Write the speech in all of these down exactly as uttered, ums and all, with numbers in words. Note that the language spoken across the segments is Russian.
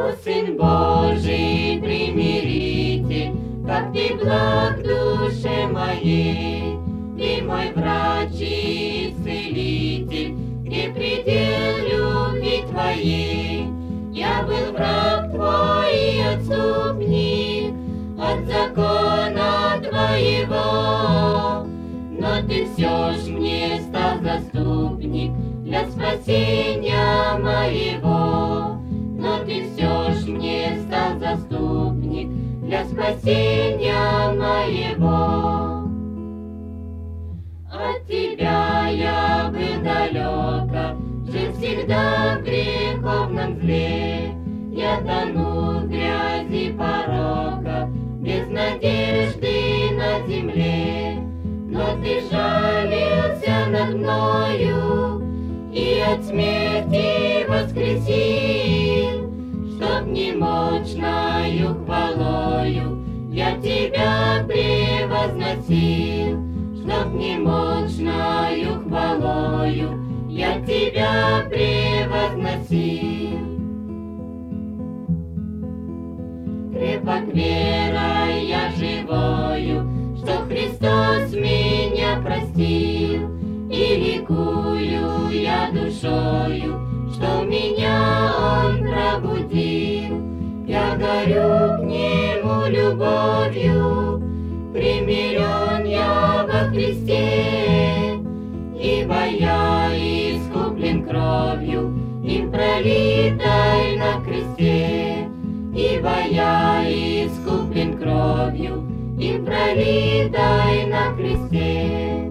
О, Сын Божий, примиритель, как Ты благ душе моей, Ты мой врач и исцелитель, Ты предел любви Твоей. Я был враг Твой и отступник от закона Твоего, но Ты все ж мне стал заступник для спасения моего. Но Ты все ж мне стал заступник для спасения моего. От Тебя я был далеко, жил всегда в греховном зле. Я тону в грязи порока, без надежды на земле. Но Ты жалился над мною и от смерти воскресил, чтоб немощною хвалою я Тебя превозносил, чтоб немощною хвалою я Тебя превозносил. Крепок верой я живою, что Христос меня простил, и ликую я душою, что меня Он пробудил. Я горю к Нему любовью, примирен я во Христе, ибо я искуплен кровью, им пролитой на кресте. Ибо я искуплен кровью, им пролитой на кресте.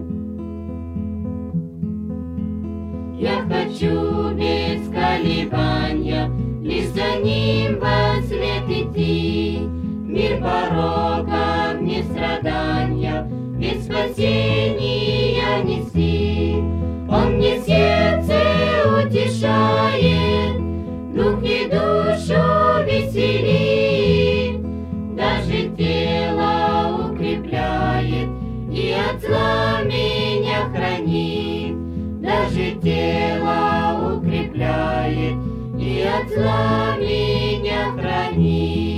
Я хочу без колебания лишь за Ним во след идти, мир пороков, мир страдания, без спасения нести. Он мне сердце утешает, дух и душу веселит, даже тело укрепляет и от зла меня хранит. Даже тело укрепляет и от зла меня хранит.